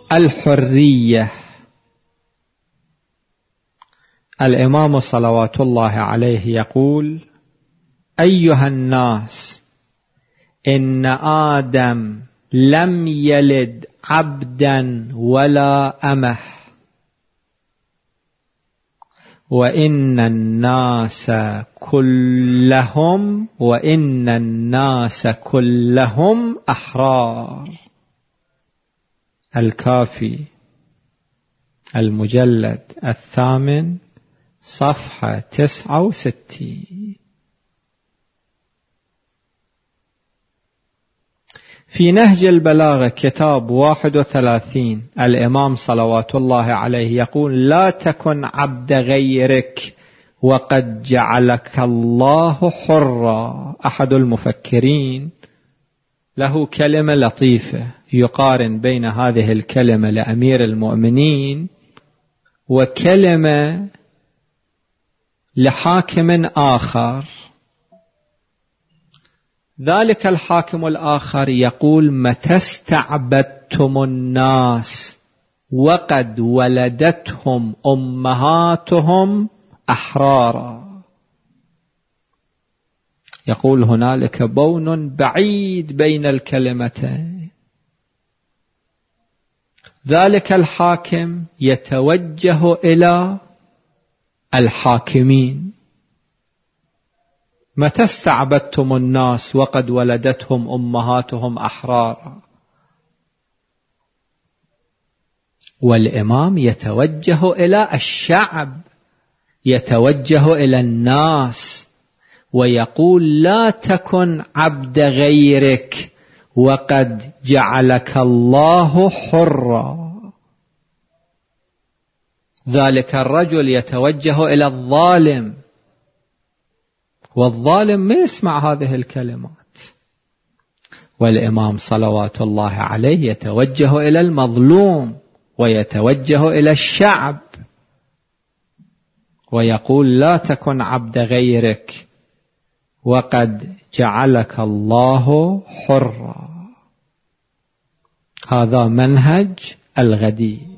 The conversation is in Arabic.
الحرية. الإمام صلوات الله عليه يقول: أيها الناس، إن آدم لم يلد عبدا ولا أمة، وإن الناس كلهم أحرار. الكافي المجلد 8 صفحة 69. في نهج البلاغة كتاب 31 الإمام صلوات الله عليه يقول: لا تكن عبد غيرك وقد جعلك الله حرا. أحد المفكرين له كلمة لطيفة يقارن بين هذه الكلمة لأمير المؤمنين وكلمة لحاكم آخر. ذلك الحاكم الآخر يقول: متى استعبدتم الناس وقد ولدتهم أمهاتهم أحرارا. يقول هنالك بون بعيد بين الكلمتين. ذلك الحاكم يتوجه إلى الحاكمين: متى استعبدتم الناس وقد ولدتهم أمهاتهم أحرارا. والإمام يتوجه إلى الشعب، يتوجه إلى الناس ويقول: لا تكن عبد غيرك وقد جعلك الله حرا. ذلك الرجل يتوجه إلى الظالم، والظالم ما يسمع هذه الكلمات. والإمام صلوات الله عليه يتوجه إلى المظلوم ويتوجه إلى الشعب ويقول: لا تكن عبد غيرك وقد جعلك الله حرا. هذا منهج الغدير.